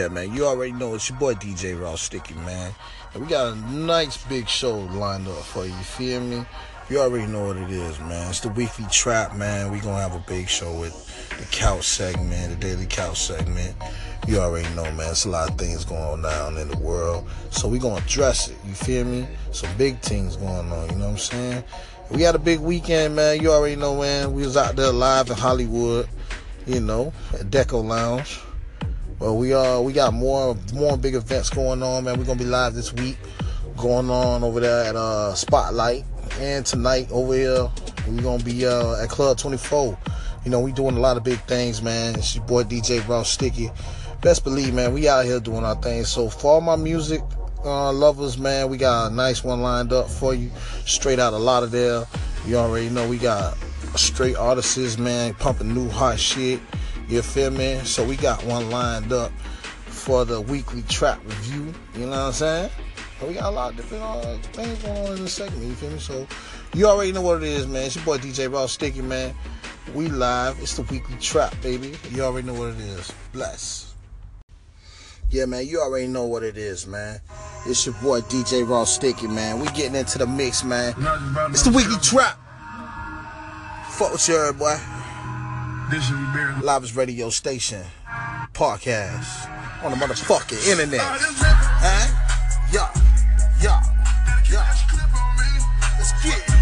man, you already know it's your boy DJ Raw Sticky, man. And we got a nice big show lined up for you feel me? You already know what it is, man. It's the weekly trap, man. We gonna have a big show with the couch segment, the daily couch segment. You already know, man. There's a lot of things going on down in the world. So we gonna address it, you feel me? Some big things going on, you know what I'm saying? We had a big weekend, man. You already know, man. We was out there live in Hollywood, you know, at Deco Lounge. Well, we got more big events going on, man. We're gonna be live this week, going on over there at Spotlight, and tonight over here we're gonna be at Club 24. You know, we doing a lot of big things, man. It's your boy DJ Raw Sticky. Best believe, man, we out here doing our thing. So for all my music lovers, man, we got a nice one lined up for you. Straight out of Lauderdale. You already know we got straight artists, man, pumping new hot shit. You feel me? So we got one lined up for the weekly trap review. You know what I'm saying? So we got a lot of different things going on in this segment. You feel me? So you already know what it is, man. It's your boy DJ Raw Sticky, man. We live. It's the weekly trap, baby. You already know what it is. Bless. Yeah, man, you already know what it is, man. It's your boy DJ Raw Sticky, man. We getting into the mix, man. It's the weekly trap. Fuck with you, boy. Live's radio station, podcast on the motherfucking internet. Huh? Yeah. Let's get it.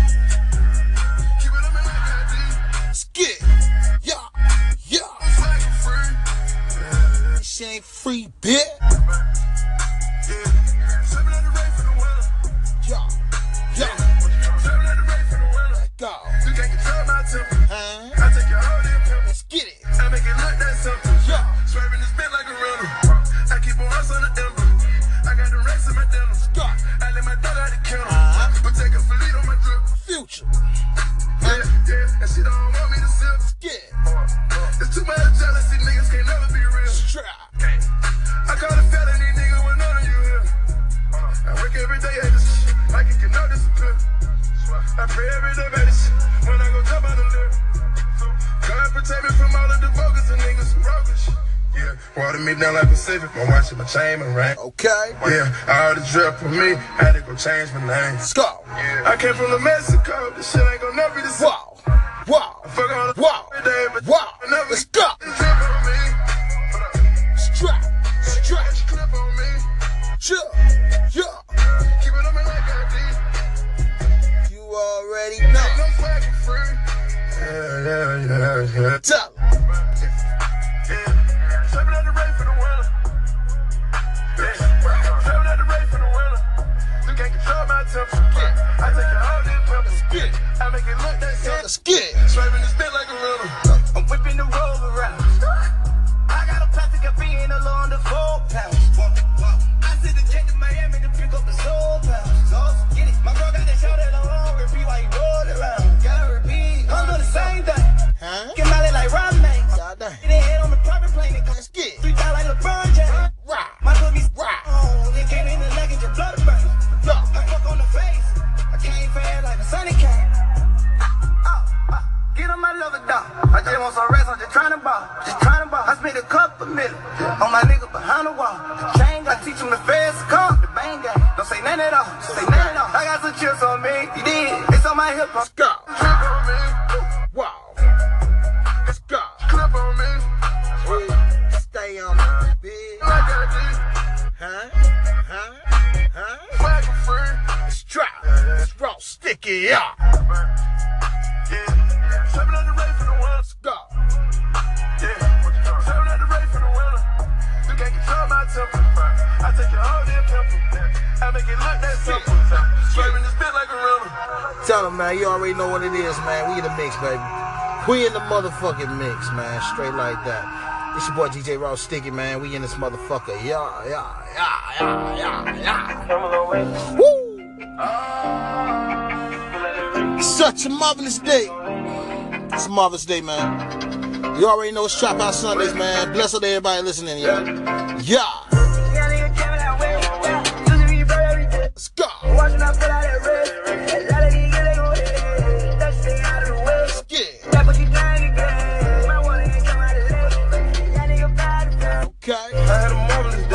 Let's get it. Yeah. She ain't free, bitch. Yeah. Let's go. You can't control my temper. I take your whole damn temper. Let's get it. I make it look that simple. Yeah. Swerving this bit like a rental. I keep on us on the ember. I got the racks in my denim. I let my dog out the kennel. But take a fillet on my drip. Future. Yeah. And she don't want me to sip. Yeah. It's too much jealousy. Niggas can't never be real. Strap. I call it felony, nigga, when none of you here. I work every day at this shit. Like it can not disappear. I pray every day about this shit. When I go jump out the lip. God protect me from all of the bogus and niggas who roguish. Yeah, water me down like Pacific. My watch and my chain, my ring. Okay. Yeah, all the drip for me. Had to go change my name. Let's go. Yeah. I came from the Mexico. This shit ain't gonna never be the same. Wow. I fuck on the every day, but never. Let's go. Strap. Clip on me. Chill. Yeah. Keep it on me like I did. You already know. Ain't no flagging free. Yeah. Tell them. Yeah. Trapping at the rate for the winner. Yeah. Trapping at the rate for the winner. You can't control my temper. I take your whole damn pepper. I make it look that simple. Let's get it. Swerving this bit like a rental. I'm whipping the roll around. I got a plastic up in along the 4 pounds. I sent the jet to Miami to pick up the soul pounds. So get it. My girl got that show that I'm on repeat while you roll around. Gotta repeat. I'm doing the same thing. Get Molly like Robin. Get a head on the private plane. Let's get it. 3 times like LeBron James. My cookies rock. It came in the leg and your blood burn. I fuck on the face. I came fast like the sunny came. Get on my lover dog. I just want some rest. I'm just trying to ball. I spent a couple million on my nigga behind the wall. The chain, I teach him the fast come. The bang gang. Don't say none at all. I got some chips on me. You did. It's on my hip. Let's go. Clip on me. Wow. Let's go. Clip on me. Stay on my bed. I got this. Flag free. It's trap. It's Raw Sticky. Yeah. Trapping at the rate for the winner. Let's go. Yeah. Trapping at the rate for the winner. You can't control my temper. I take your whole damn temper. I make it look that simple. Swerving this bit like a rental. Tell them, man, you already know what it is, man. We in the mix, baby. We in the motherfucking mix, man. Straight like that. It's your boy DJ Raw Sticky, man. We in this motherfucker. Yeah. Woo! Such a marvelous day. It's a marvelous day, man. You already know it's Trap House Sundays, man. Bless up to everybody listening, yeah. Let's go. Let's get it. Okay. I had a marvelous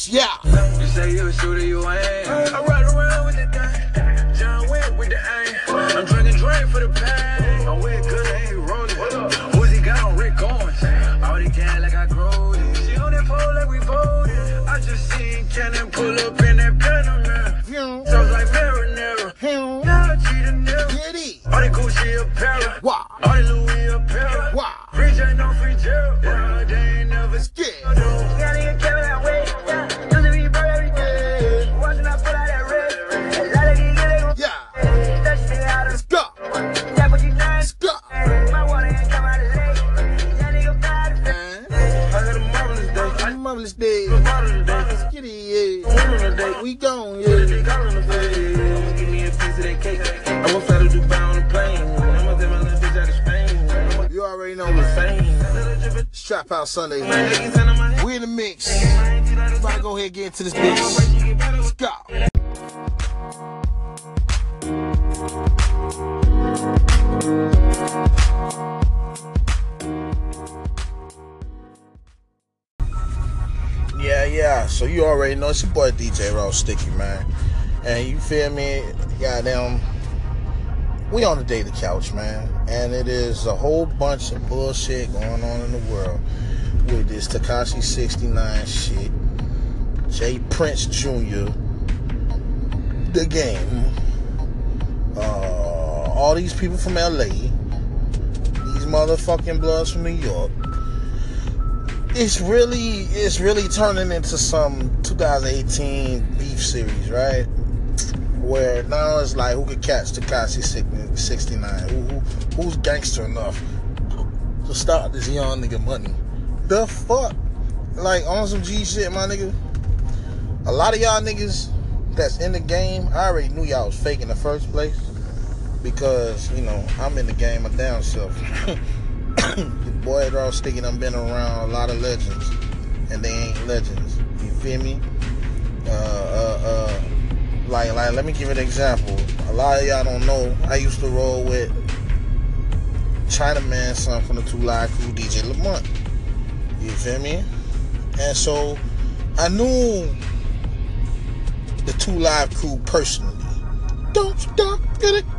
Mix, yeah. You say you a shooter, you ain't. I ride around with the thing. John Wick with the aim. I'm drinking drink for the pain. I'm with good, I ain't rolling. Who's he got on Rick Owens? All they can like I grow it. She on that pole like we voted. I just seen Cannon pull up in that Panamera. Sounds like marinara. Now cheat a nigga. Get it. All the Gucci apparel. Wow. All the Louis apparel. Wow. Free J, no free jail. Yeah, they ain't never scared. Marvelous day. Get it, yeah. We gone, yeah. Give me a piece of that cake. I won't fly to Dubai on a plane. I'm gonna take my little bitch out of Spain. You already know what's Spain. Strap Out Sunday. We in the mix. About to go ahead and get into this bitch. Let's go. Yeah. So you already know it's your boy DJ Raw Sticky, man. And you feel me? Goddamn, we on the daily couch, man. And it is a whole bunch of bullshit going on in the world with this Tekashi 69 shit, Jay Prince Jr., The Game, all these people from LA, these motherfucking bloods from New York. It's really turning into some 2018 beef series, right? Where now it's like, who could catch Tekashi 69? Who's gangster enough to stop this young nigga money? The fuck? Like, on some G shit, my nigga. A lot of y'all niggas that's in the game, I already knew y'all was fake in the first place. Because, you know, I'm in the game my damn self. Your boy Raw Sticky done been around a lot of legends, and they ain't legends. You feel me? Like, let me give you an example. A lot of y'all don't know, I used to roll with Chinaman, son from the 2 Live Crew, DJ Lamont. You feel me? And so, I knew the 2 Live Crew personally. Don't stop, get it,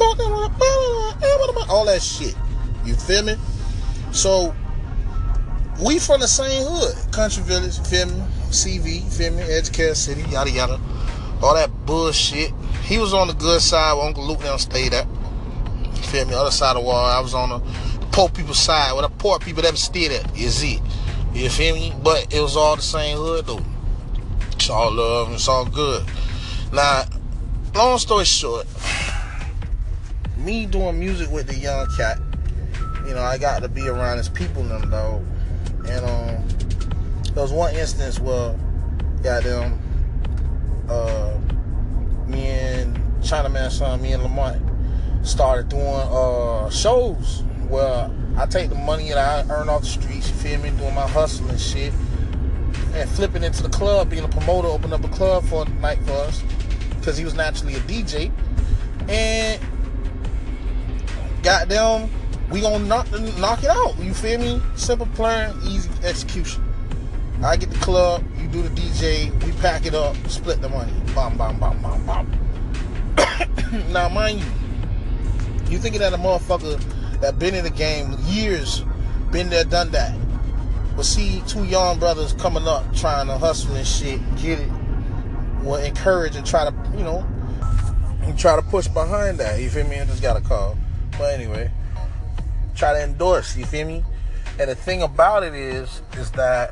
all that shit. You feel me? So, we from the same hood. Country Village, you feel me? CV, you feel me? Educare City, yada yada. All that bullshit. He was on the good side where Uncle Luke now stayed at. You feel me? Other side of the wall. I was on the poor people's side where the poor people never stayed at. Is it? You feel me? But it was all the same hood though. It's all love, it's all good. Now, long story short, me doing music with the young cat, you know, I got to be around his people and them, dog. And there was one instance where, goddamn, me and Chinaman son, me and Lamont started doing shows where I take the money that I earn off the streets, you feel me, doing my hustle and shit, and flipping into the club, being a promoter, open up a club for a night for us, because he was naturally a DJ. And goddamn, we gonna knock it out, you feel me? Simple plan, easy execution. I get the club, you do the DJ, we pack it up, split the money. Bam, bam, bam, bam, bam. Now, mind you thinking that a motherfucker that been in the game years, been there, done that, will see 2 young brothers coming up trying to hustle and shit, get it, will encourage and try to, you know, and try to push behind that, you feel me? I just got a call. But anyway, try to endorse, you feel me? And the thing about it is that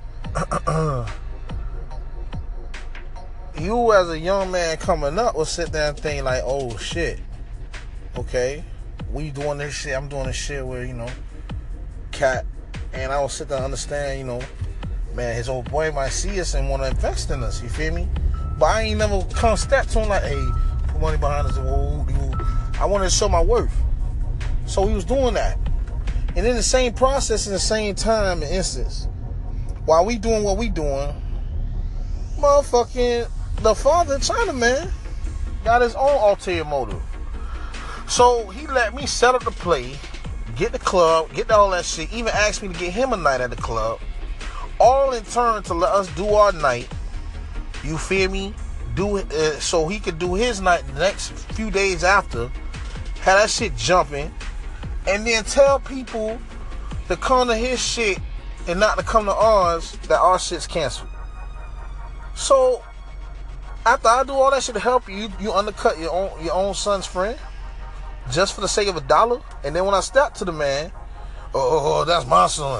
you as a young man coming up will sit there and think like, oh shit, okay, we doing this shit, I'm doing this shit where, you know, cat, and I will sit there and understand, you know, man, his old boy might see us and want to invest in us, you feel me? But I ain't never come step to him like, hey, put money behind us. I wanted to show my worth. So he was doing that. And in the same process, in the same time and instance, while we doing what we doing, motherfucking the father, Chinaman, got his own ulterior motive. So he let me set up the play, get the club, get all that shit, even asked me to get him a night at the club, all in turn to let us do our night You feel me? So he could do his night the next few days after, have that shit jumping, and then tell people to come to his shit and not to come to ours, that our shit's canceled. So after I do all that shit to help you, you undercut your own son's friend just for the sake of $1. And then when I step to the man, oh, that's my son.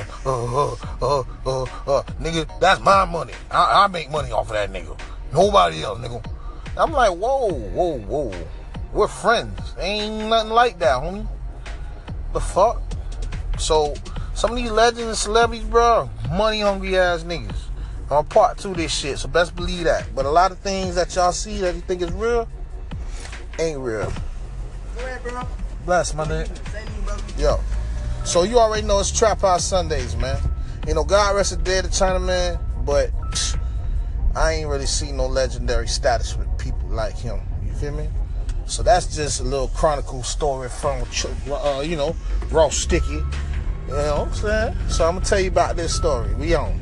Nigga, that's my money. I make money off of that nigga. Nobody else, nigga. I'm like, whoa. We're friends. Ain't nothing like that, homie. The fuck? So, some of these legends and celebrities, bro, money hungry ass niggas. I'm part 2 of this shit, so best believe that. But a lot of things that y'all see that you think is real, ain't real. Go ahead, bro. Bless, my nigga. Yo. So you already know it's Trap House Sundays, man. You know, God rest the dead of Chinaman, but I ain't really seen no legendary status with people like him. You feel me? So that's just a little chronicle story from, Raw Sticky. You know what I'm saying? So I'm going to tell you about this story. We on.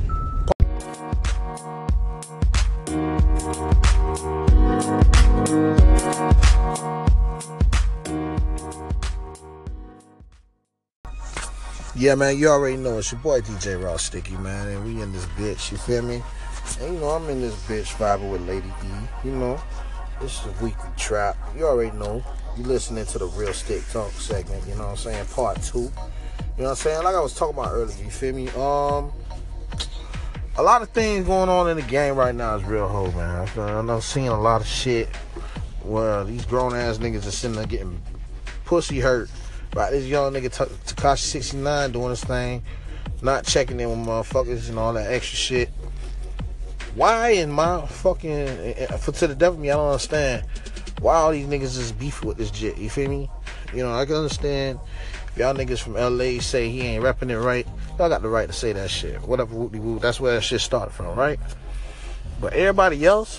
Yeah, man, you already know it's your boy DJ Raw Sticky, man, and we in this bitch, you feel me? And you know, I'm in this bitch vibing with Lady D, you know. This is a weekly trap. You already know. You listening to the Real Stick Talk segment, you know what I'm saying? Part 2. You know what I'm saying? Like I was talking about earlier, you feel me? A lot of things going on in the game right now is real hoe, man. I'm seeing a lot of shit where these grown-ass niggas are sitting there getting pussy hurt by this young nigga Tekashi 69 doing his thing, not checking in with motherfuckers and all that extra shit. Why in my fucking, to the devil me, I don't understand why all these niggas is beefing with this jit, you feel me? You know, I can understand if y'all niggas from LA say he ain't repping it right, y'all got the right to say that shit. Whatever, whoop-de-whoop, that's where that shit started from, right? But everybody else,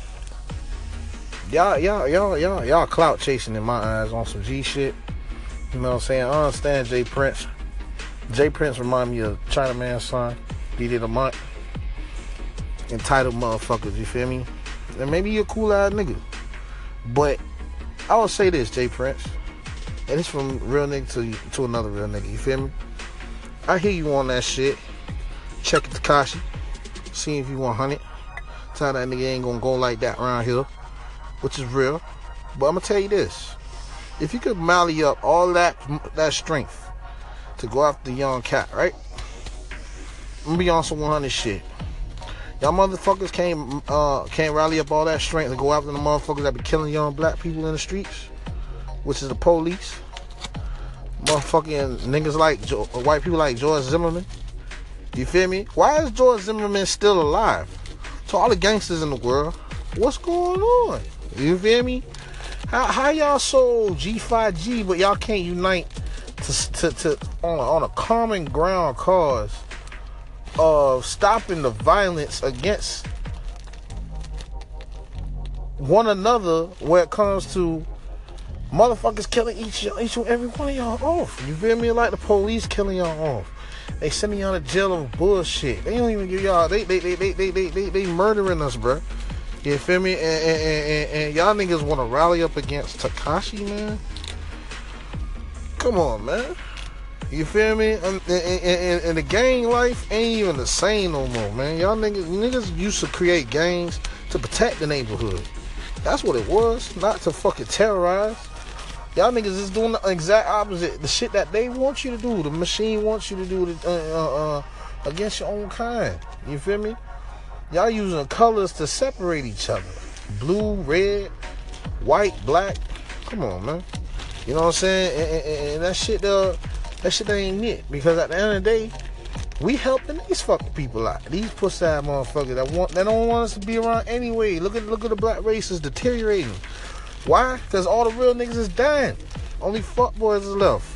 y'all clout chasing in my eyes on some G shit. You know what I'm saying? I understand Jay Prince. Jay Prince remind me of Chinaman's son. He did a month. Entitled motherfuckers, you feel me? And maybe you're a cool ass nigga. But I will say this, Jay Prince. And it's from real nigga to another real nigga, you feel me? I hear you on that shit. Check it, Tekashi. See if you 100. Tell that nigga ain't gonna go like that around here. Which is real. But I'm gonna tell you this. If you could mally up all that strength to go after the young cat, right? I'm gonna be on some 100 shit. Y'all motherfuckers can't rally up all that strength to go after the motherfuckers that be killing young black people in the streets, which is the police. Motherfucking niggas like white people like George Zimmerman. You feel me? Why is George Zimmerman still alive? To all the gangsters in the world, what's going on? You feel me? How y'all so G5G, but y'all can't unite to on a common ground cause of stopping the violence against one another when it comes to motherfuckers killing each and every one of y'all off? You feel me? Like the police killing y'all off. They sending y'all to jail over bullshit. They don't even give y'all. They murdering us, bro. You feel me? And y'all niggas want to rally up against Tekashi, man? Come on, man. You feel me? And the gang life ain't even the same no more, man. Y'all niggas used to create gangs to protect the neighborhood. That's what it was, not to fucking terrorize. Y'all niggas is doing the exact opposite. The shit that they want you to do, the machine wants you to do against your own kind. You feel me? Y'all using colors to separate each other. Blue, red, white, black. Come on, man. You know what I'm saying? And that shit ain't it. Because at the end of the day, we helping these fucking people out. These pussy ass motherfuckers that don't want us to be around anyway. Look at the black races deteriorating. Why? Because all the real niggas is dying. Only fuck boys is left.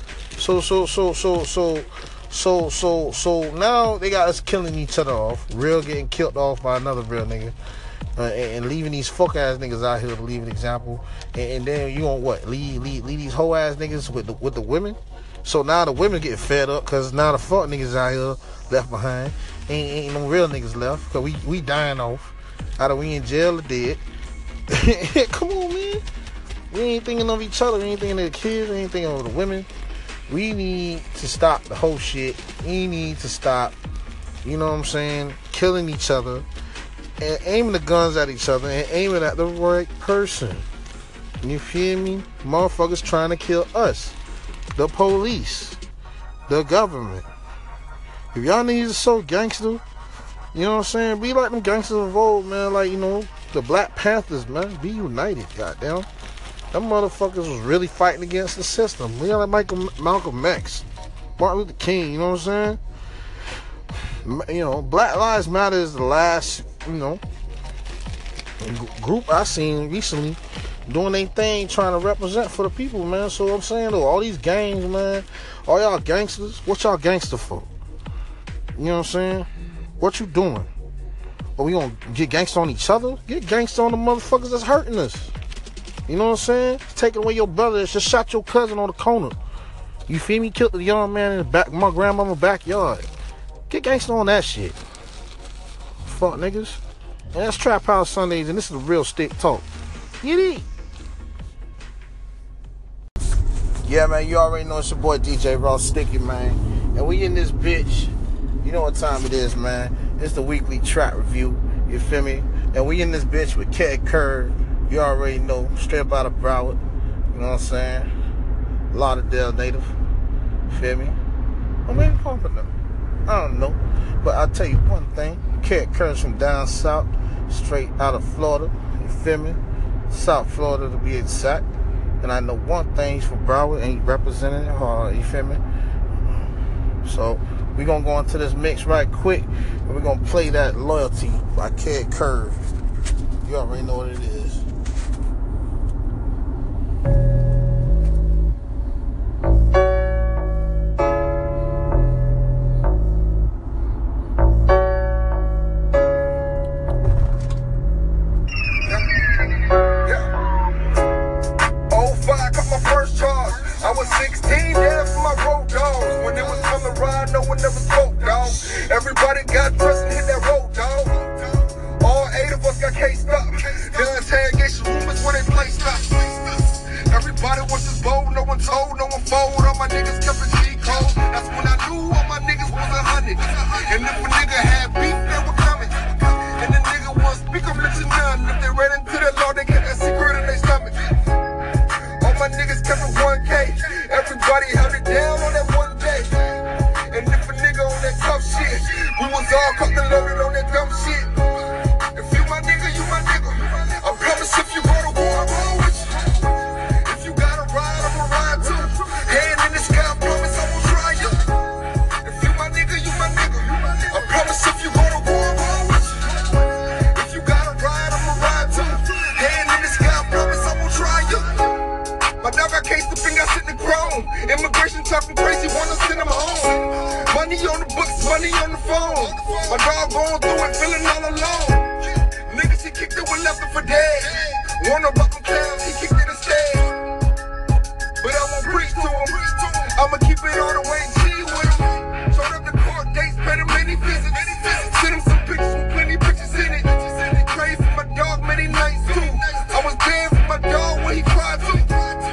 So now they got us killing each other off. Real getting killed off by another real nigga. And leaving these fuck ass niggas out here to leave an example. And then you want what? Leave these hoe ass niggas with the women? So now the women get fed up because now the fuck niggas out here left behind. Ain't no real niggas left because we dying off. Either we in jail or dead. Come on, man. We ain't thinking of each other. We ain't thinking of the kids. We ain't thinking of the women. We need to stop the whole shit. We need to stop, you know what I'm saying, killing each other and aiming the guns at each other and aiming at the right person. You feel me? Motherfuckers trying to kill us. The police. The government. If y'all niggas are so gangster, you know what I'm saying? Be like them gangsters of old, man. Like, you know, the Black Panthers, man. Be united, goddamn. Them motherfuckers was really fighting against the system. We got like Malcolm X, Martin Luther King, you know what I'm saying? You know, Black Lives Matter is the last, you know, group I seen recently doing their thing, trying to represent for the people, man. So I'm saying, though, all these gangs, man, all y'all gangsters, what y'all gangster for? You know what I'm saying? What you doing? Are we gonna get gangster on each other? Get gangster on the motherfuckers that's hurting us. You know what I'm saying? Taking away your brother, just shot your cousin on the corner. You feel me? Killed the young man in the back, my grandmama's backyard. Get gangster on that shit. Fuck niggas. And that's Trap House Sundays, and this is the real stick talk. Get it? Yeah, man, you already know it's your boy DJ Raw Sticky, man. And we in this bitch. You know what time it is, man. It's the weekly trap review. You feel me? And we in this bitch with Ked Curd. You already know, straight up out of Broward. You know what I'm saying? Lauderdale native. Feel me? Or maybe Pompano. I don't know. But I'll tell you one thing. Ked Curd from down south, straight out of Florida. You feel me? South Florida to be exact. And I know one thing, he's from Broward and he representing it hard. You feel me? So we're going to go into this mix right quick. And we're going to play that Loyalty by Ked Curd. You already know what it is. Everybody got pressed and hit that road, dog. All 8 of us got cased up. The interrogation room is where they placed us. Everybody was just bold, no one told, no one fold. All my niggas kept a G code. That's when I knew all my niggas was 100. And if a nigga had beef, they were coming. And the nigga was speak up, let you none. If they ran into the law, they kept that secret in their stomach. All my niggas kept it 1K. Everybody held it down on that one day. And if a nigga on that tough shit, we was all cooked and loaded on that dumb shit. If you my nigga, you my nigga. I promise if you go to war, I'm all with you. If you gotta ride, I'ma ride too. Hand in the sky, I promise I won't try you. If you my nigga, you my nigga. I promise if you go to war, I'm all with you. If you gotta ride, I'ma ride too. Hand in the sky, I promise I won't try you. My dog got cased up and got sitting grown. Immigration talking crazy, wanna send him home. Money on the books, money on the phone. My dog going through it, feeling all alone. Niggas, he kicked it and left it for dead. Warn about them clowns, he kicked it instead. But I won't preach to him. I'ma keep it all the way G with him. Showed up the court dates, paid him many visits. Sent him some pictures with plenty pictures in it. Prayed for my dog many nights too. I was there for my dog when he cried too.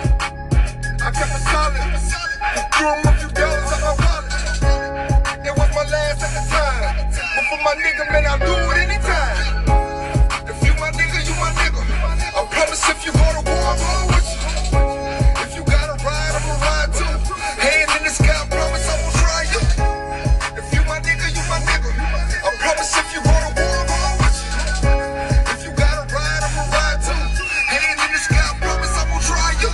I kept it solid. Threw him a few dollars out my wallet. It was my last at the time. But for my nigga, man, I'll do it anytime. If you my nigga, you my nigga. I promise if you go to war, I'm all with you. If you gotta ride, I'ma ride too. Hand in the sky, I promise I won't try you. If you my nigga, you my nigga. I promise if you go to war, I'm all with you. If you gotta ride, I'ma ride too. Hand in the sky, I promise I won't try you.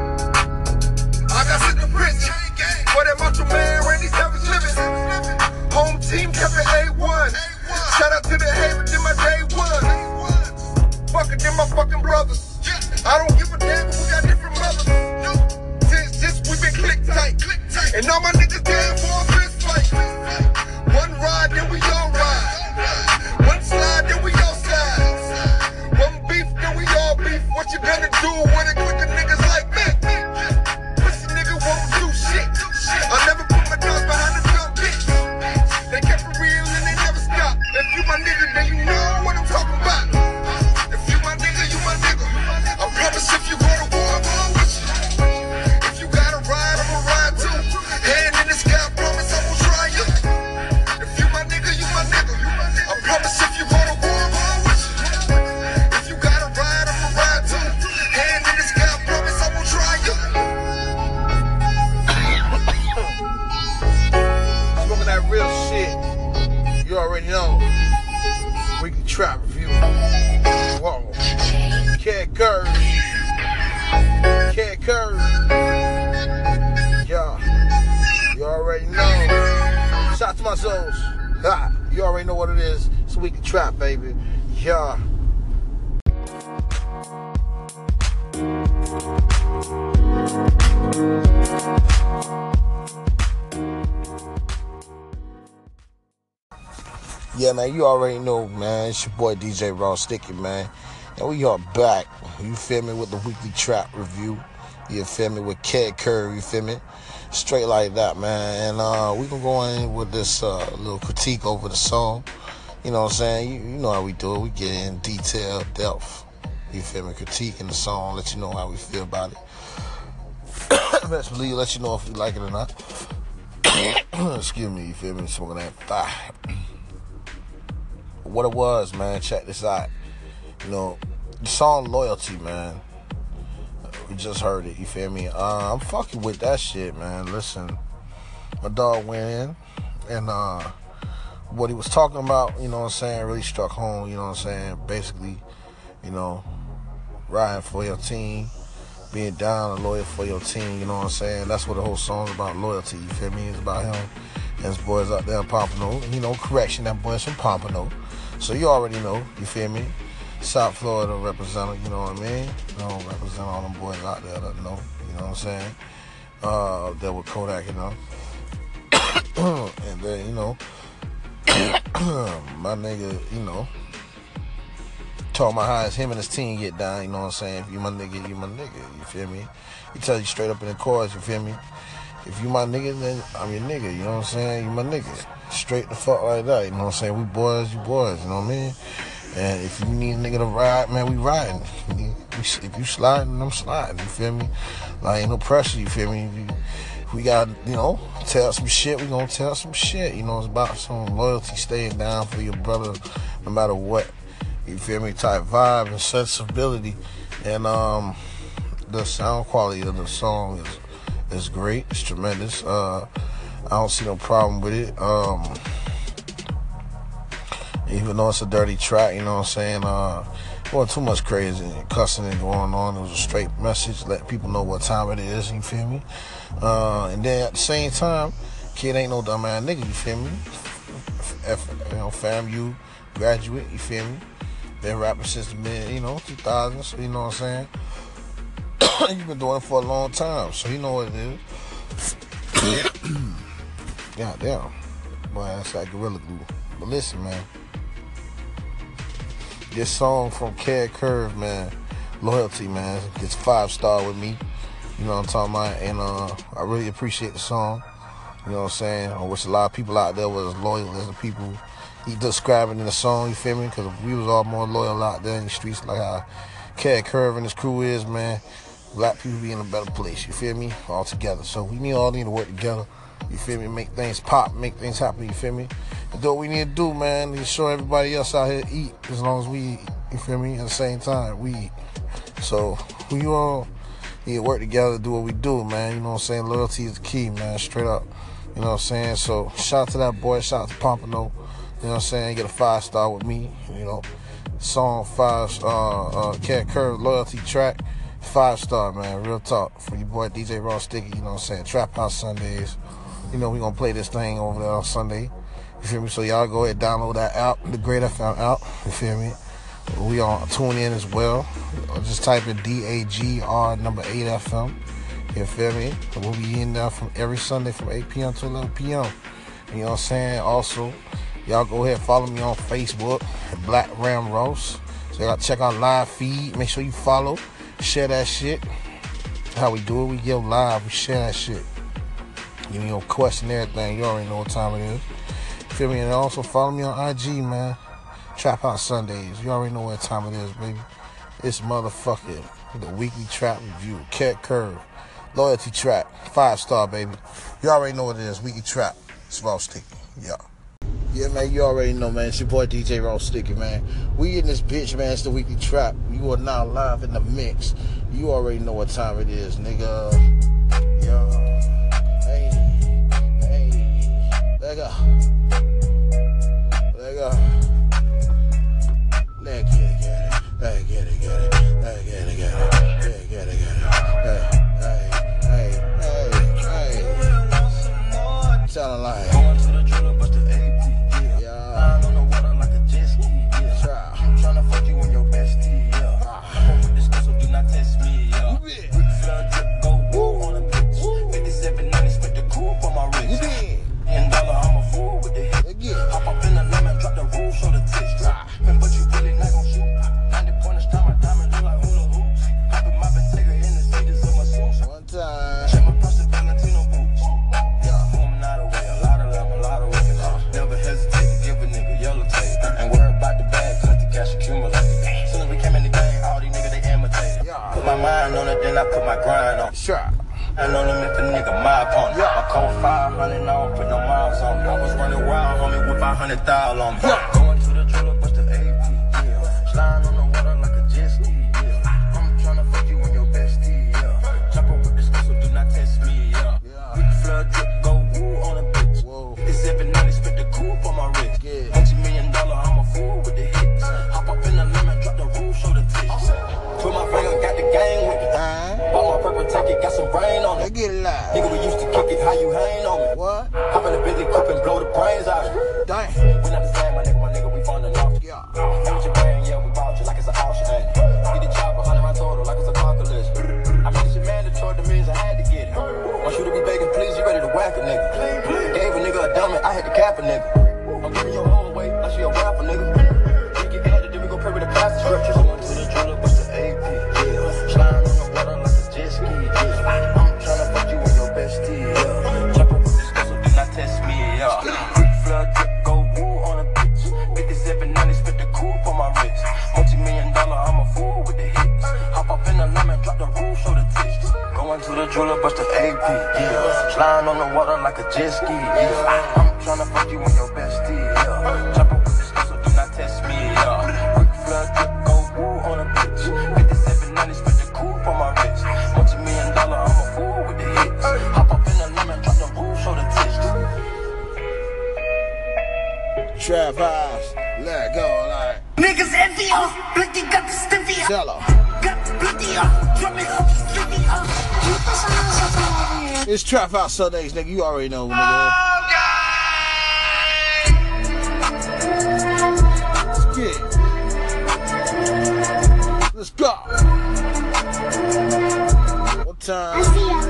I got sent to prison for that macho man, Randy Savage living. Home team kept it A1. Shout out to the Haven, did my day one. Fuck it, them my fucking brothers. I don't give a damn if we got different mothers. Since this, we been click tight. And all my niggas down for a fist fight. One ride, then we all ride. One slide, then we all slide. One beef, then we all beef. What you gonna do when it click niggas like me? Pussy nigga won't do shit. I never put my dogs behind the dumb bitch. They kept it real and they never stopped. If you my nigga, then you know what I'm talking about. Trap Review. Whoa. Kid Curve. Kid Curve. Yeah. You already know. Shout out to my souls. Ha. You already know what it is. It's a weekly trap, baby. Yeah. Yeah, man, you already know, man. It's your boy DJ Raw Sticky, man. And we are back. You feel me, with the weekly trap review. You feel me, with Kid Curve, you feel me? Straight like that, man. And we gonna go in with this little critique over the song. You know what I'm saying? You know how we do it. We get in detail, depth. You feel me? Critiquing the song, let you know how we feel about it. Eventually, let you know if we like it or not. Excuse me, you feel me? Smoking that fire. What it was, man, check this out. You know, the song Loyalty, man. We just heard it, you feel me? I'm fucking with that shit, man. Listen, my dog went in, and what he was talking about, you know what I'm saying, really struck home, you know what I'm saying? Basically, you know, riding for your team, being down and loyal for your team, you know what I'm saying? That's what the whole song's about, loyalty, you feel me? It's about him and his boys out there in Pompano. You know, correction, that boy's from Pompano. So you already know, you feel me? South Florida representative, you know what I mean? You know, represent all them boys out there that know, you know what I'm saying? There with Kodak, you know. And then, you know, my nigga, you know, talking about how him and his team get down, you know what I'm saying? If you my nigga, you my nigga, you feel me? He tell you straight up in the chorus, you feel me? If you my nigga, then I'm your nigga, you know what I'm saying? You my nigga. Straight the fuck like that, you know what I'm saying? We boys, you boys, you know what I mean? And if you need a nigga to ride, man, we riding. If you sliding, I'm sliding, you feel me? Like, ain't no pressure, you feel me? If we got, you know, tell some shit, we gonna tell some shit. You know, it's about some loyalty, staying down for your brother no matter what. You feel me? Type vibe and sensibility. And the sound quality of the song is great. It's tremendous. I don't see no problem with it. Even though it's a dirty track, you know what I'm saying? It wasn't too much crazy cussing and going on. It was a straight message, let people know what time it is, you feel me? And then at the same time, kid ain't no dumb ass nigga, you feel me? You know, FAMU graduate, you feel me? Been rapping since the mid, you know, 2000s, so you know what I'm saying? You've been doing it for a long time, so you know what it is. Goddamn. Boy, that's like Gorilla Glue. But listen, man. This song from Kid Curve, man, Loyalty, man, gets 5-star with me. You know what I'm talking about? And I really appreciate the song. You know what I'm saying? I wish a lot of people out there was as loyal as the people he describing in the song, you feel me? Because if we was all more loyal out there in the streets like how Kid Curve and his crew is, man, black people be in a better place, you feel me? All together. So we all need to work together, you feel me? Make things pop, make things happen, you feel me? And do what we need to do, man, to show everybody else out here eat as long as we eat, you feel me? At the same time, we eat. So we all need to work together to do what we do, man. You know what I'm saying? Loyalty is the key, man, straight up. You know what I'm saying? So shout out to that boy, shout out to Pompano. You know what I'm saying? Get a 5-star with me, you know. Song 5, Kid Curve, Loyalty track, 5-star, man. Real talk. For your boy DJ Raw Sticky, you know what I'm saying? Trap House Sundays. You know, we gonna play this thing over there on Sunday. You feel me? So y'all go ahead and download that app, the Great FM app. You feel me? We on tune in as well. Just type in DAGR number 8 FM. You feel me? We'll be in there from every Sunday from 8 p.m. to 11 p.m. You know what I'm saying? Also, y'all go ahead and follow me on Facebook, Black Ram Roast. So y'all check out live feed. Make sure you follow. Share that shit. How we do it, we give live, we share that shit. You know, question everything. You already know what time it is. Feel me? And also follow me on IG, man. Trap House Sundays. You already know what time it is, baby. It's motherfucking the weekly trap review. Kid Curve. Loyalty track. 5-star, baby. You already know what it is. Weekly trap. It's Raw Sticky. Yeah. Yeah, man, you already know, man. It's your boy DJ Raw Sticky, man. We in this bitch, man. It's the weekly trap. You are now live in the mix. You already know what time it is, nigga. Yo. Hey. Let go. I know them if a nigga my opponent. I call 500, I don't put no miles on me. I was running wild, homie, with 500,000 on me. Going to the jeweler, bust the AP, yeah. Sliding on the water like a jet ski, yeah. I'm tryna fuck you and your bestie, yeah. Jump over this so do not test me, yeah. We flood drip, go woo on a bitch. It's 790, spit the coupe on my wrist. $multi-million, I'm a fool with the hits. Hop up in the lemon, drop the roof, show the tits. Put my finger, got the gang with me. Bought my purple ticket, got some brain on it. Get it live. Nigga, we used to kick it, how you hang on me? What? Hop in the Bentley coupe and blow the brains out of it. Dang. We not the same, my nigga, we funding off. Yeah. Play with your brain, yeah, we bought you like it's an auction, ain't it? Get the chopper, 100 round total, like it's a apocalypse. I made this shit mandatory, the means I had to get it. Want you to be begging, please, you ready to whack a nigga. Gave a nigga a dummy, I had to cap a nigga. I'm giving your whole weight, like she a rapper, nigga. We get added, then we gon' pray with the plastic structures. I went to the jeweler, bust the AP, yeah. Sliding on the water like a jet ski, yeah. I'm tryna fuck you and your bestie, yeah. Jump up with this girl, so do not test me, yeah. Quick flood drip, go woo on a bitch. 5790, spit the coupe on my wrist. $multi-million, I'm a fool with the hits. Hop up in the lemon, drop the roof, show the tits. Going to the jeweler, bust the AP, yeah. Sliding on the water like a jet ski, yeah. I'm tryna fuck you and your bestie, yeah. Jump up with this girl, so do not test me, yeah. Quick flood drip, go woo on a bitch. 5790, spit the coupe on my wrist. $multi-million, I'm a fool with the hits. Hop up in the lemon, drop the roof, show the tits. Trap House. Let go, like. Niggas envy us, Blicky got the stiffy up. Sell 'em. Got the blicky up, drumming up, stiffy up. It's Trap House Sundays, nigga. You already know, nigga. Let's get it. Let's go. What time?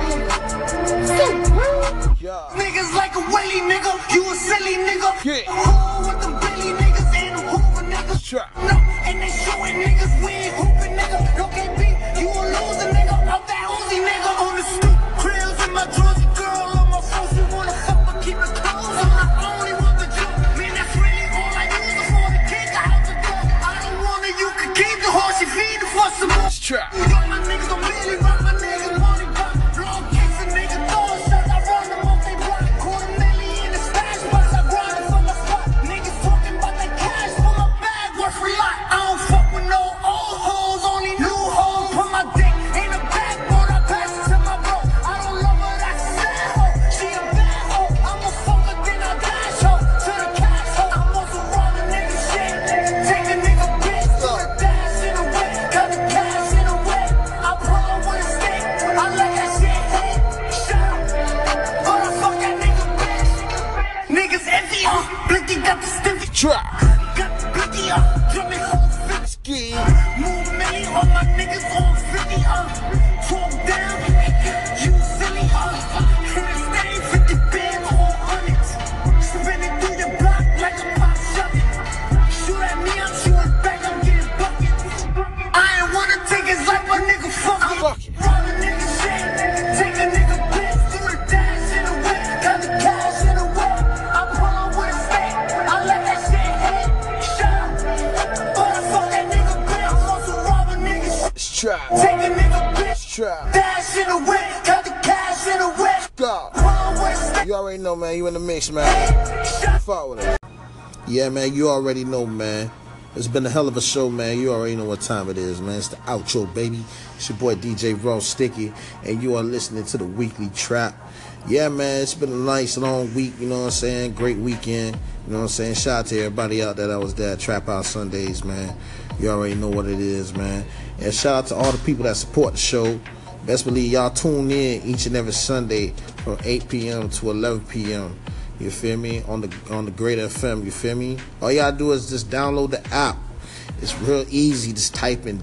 Yeah. Niggas like a whaley nigga, you a silly nigga. Yeah. Who with them Billy niggas and them Hoover niggas? Trap. No, and they showing niggas we ain't hooping nigga. No KB, you a loser nigga. Out that Uzi nigga on the stoop. Krills in my drawers, girl on my phone. You wanna fuck but keep it closed. I only want the joke. Man, that's really all I use it for. The kick out the door. I don't want it, you can keep the horse. You feed it for some more. It's Trap. Rock my niggas don't really rock my niggas. Money pop. Long kicks and nigga throwing shots. I run them off they block. Quarter million in the stash box. I grind it for my spot. Niggas talking about that cash for my bag. Worth a lot. I don't fuck with no old hoes. Only new hoes. Put my dick in the backboard. I pass it to my bro. I don't love her. That's a sad hoe. She a bad hoe. I'm a fucker. Then I dash hoe. To the cash hoe. I'm on some raw nigga shit. Take a nigga bitch. Do the dash in the whip. Cut the cash in the whip. I pull up with a stick. I let that shit hit. Shut up. But I fuck that nigga bitch. Niggas envy us. Blicky got the stiffy. Trap. Got the blicky up. Drumming whole 50. Ski. Move million. All my niggas on 50 up. Talk down. You silly up. Hit the stage. 50 bands on hundreds. Spinning through the block like a pop shot. Shoot at me, I'm shooting back. I'm getting buckets. I ain't wanna take his life, my nigga. Fuck it. Fuck it. Rob a nigga shit. Take a nigga bitch. Do the dash in the whip. Got the cash in the whip. I pull up with a stick. I let that shit hit. Shut up. But I fuck that nigga bitch. I'm on some rob a nigga shit. It's Trap. Take a nigga bitch. It's Trap. Dash in the whip. Got the cash in the whip. Go. Pull up with a stick. You already know, man. You in the mix, man. Shut Fuck with it. Yeah, man. You already know, man. It's been a hell of a show, man. You already know what time it is, man. It's the outro, baby. It's your boy DJ Raw Sticky, and you are listening to the Weekly Trap. Yeah, man. It's been a nice long week. You know what I'm saying? Great weekend. You know what I'm saying? Shout out to everybody out there that was there at Trap House Sundays, man. You already know what it is, man. And shout out to all the people that support the show. Best believe y'all tune in each and every Sunday from 8 p.m. to 11 p.m. You feel me? On the Great FM, you feel me? All y'all do is just download the app. It's real easy. Just type in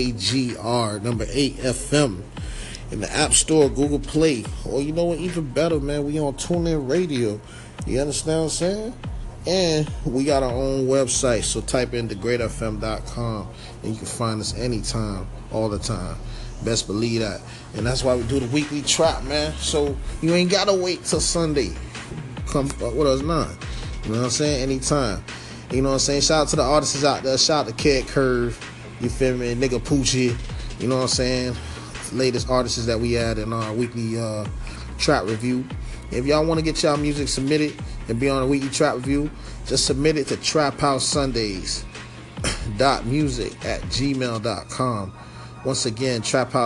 DAGR number 8 FM in the App Store, Google Play. Or you know what, even better, man, we on TuneIn Radio. You understand what I'm saying? And we got our own website, so type in thegreatfm.com and you can find us anytime, all the time. Best believe that. And that's why we do the Weekly Trap, man. So you ain't gotta wait till Sunday. Come with us now. You know what I'm saying? Anytime. You know what I'm saying? Shout out to the artists out there. Shout out to Kid Curve. You feel me? Nigga Poochie. You know what I'm saying? latest artists that we had in our weekly trap review. If y'all want to get y'all music submitted and be on a weekly trap review, just submit it to traphousesundays.music@gmail.com. Once again,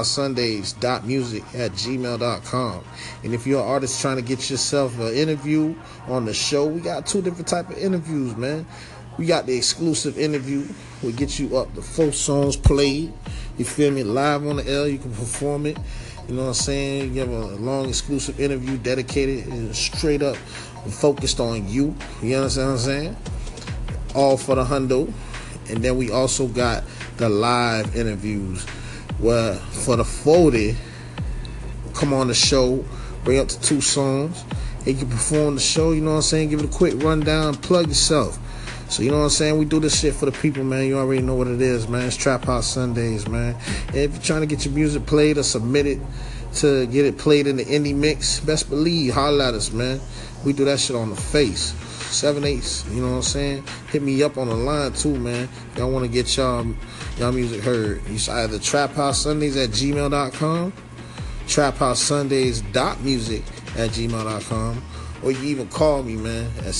traphousesundays.music@gmail.com. And if you're an artist trying to get yourself an interview on the show, we got 2 different type of interviews, man. We got the exclusive interview. We get you up the 4 songs played. You feel me? Live on the air. You can perform it. You know what I'm saying? You have a long exclusive interview dedicated and straight up focused on you. You understand what I'm saying? All for the hundo. And then we also got the live interviews where for the 40, come on the show, bring up to 2 songs, and you can perform the show, you know what I'm saying? Give it a quick rundown, plug yourself. So you know what I'm saying? We do this shit for the people, man. You already know what it is, man. It's Trap House Sundays, man. And if you're trying to get your music played or submitted to get it played in the indie mix, best believe, holla at us, man. We do that shit on the face. 7/8, you know what I'm saying? Hit me up on the line too, man. Y'all want to get y'all music heard. You should either traphousesundays@gmail.com, traphousesundays.music@gmail.com, or you even call me, man, at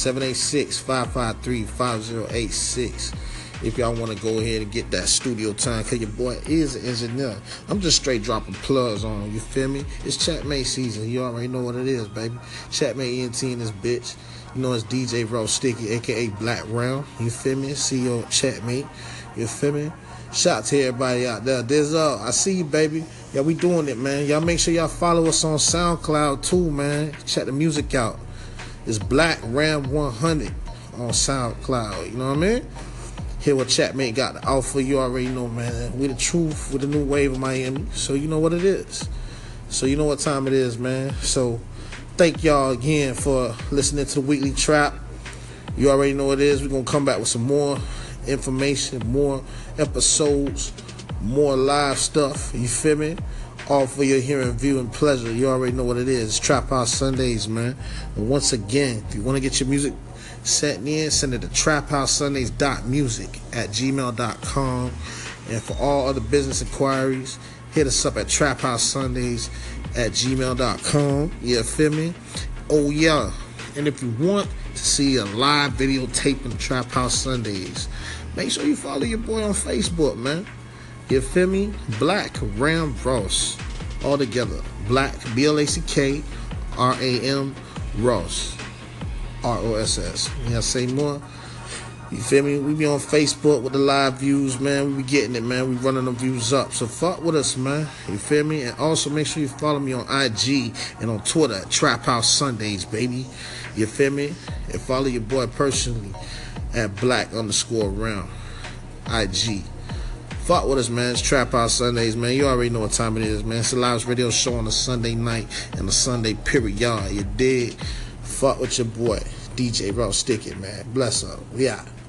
786-553-5086 if y'all want to go ahead and get that studio time, because your boy is an engineer. I'm just straight dropping plugs on, you feel me? It's Chatmate season. You already know what it is, baby. Chatmate ENT in this bitch. You know, it's DJ Raw Sticky, a.k.a. Black Round. You feel me? CEO Chatmate. You feel me? Shout out to everybody out there. I see you, baby. Yeah, we doing it, man. Y'all make sure y'all follow us on SoundCloud, too, man. Check the music out. It's Black Ram 100 on SoundCloud. You know what I mean? Hear what Chatmate got to offer. You already know, man. We the truth with the new wave of Miami. So you know what it is. So you know what time it is, man. So thank y'all again for listening to the Weekly Trap. You already know what it is. We're going to come back with some more information, more episodes, more live stuff. You feel me? All for your hearing, viewing pleasure. You already know what it is. It's Trap House Sundays, man. And once again, if you want to get your music sent in, send it to traphousesundays.music@gmail.com. And for all other business inquiries, hit us up at traphousesundays@gmail.com. You feel me? Oh, yeah. And if you want to see a live video taping of Trap House Sundays, make sure you follow your boy on Facebook, man. You feel me? Black Ram Ross. All together. Black, BLACK-RAM Ross. ROSS. You gotta say more? You feel me? We be on Facebook with the live views, man. We be getting it, man. We running them views up. So fuck with us, man. You feel me? And also make sure you follow me on IG and on Twitter at Trap House Sundays, baby. You feel me? And follow your boy personally at Black_Round IG. Fuck with us, man. It's Trap House Sundays, man. You already know what time it is, man. It's a live radio show on a Sunday night and a Sunday period. You dig? Fuck with your boy, DJ Raw Sticky, man. Bless up. Yeah.